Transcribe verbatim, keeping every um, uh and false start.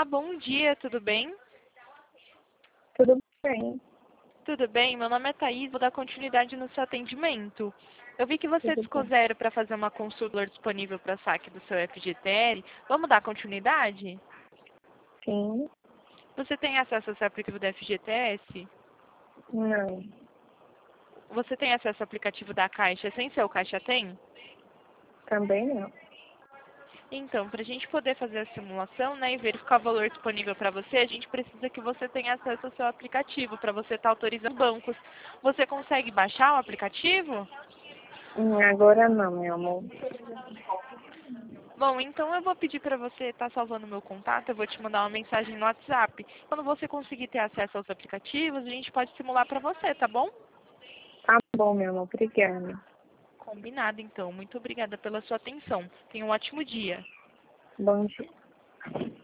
Olá, bom dia, tudo bem? Tudo bem, Tudo bem, meu nome é Thaís, vou dar continuidade no seu atendimento. Eu vi que você tudo discou bem. zero para fazer uma consulta disponível para saque do seu F G T L. Vamos dar continuidade? Sim, Você tem acesso ao seu aplicativo da F G T S? não, Você tem acesso ao aplicativo da Caixa sem ser o Caixa Tem? também não. Então, para a gente poder fazer a simulação, né, e verificar o valor disponível para você, a gente precisa que você tenha acesso ao seu aplicativo para você estar autorizando bancos. Você consegue baixar o aplicativo? Hum, Agora não, meu amor. Bom, então eu vou pedir para você estar salvando o meu contato, eu vou te mandar uma mensagem no WhatsApp. Quando você conseguir ter acesso aos aplicativos, a gente pode simular para você, tá bom? Tá bom, meu amor, obrigada. Combinado, então. Muito obrigada pela sua atenção. Tenha um ótimo dia. Bom dia.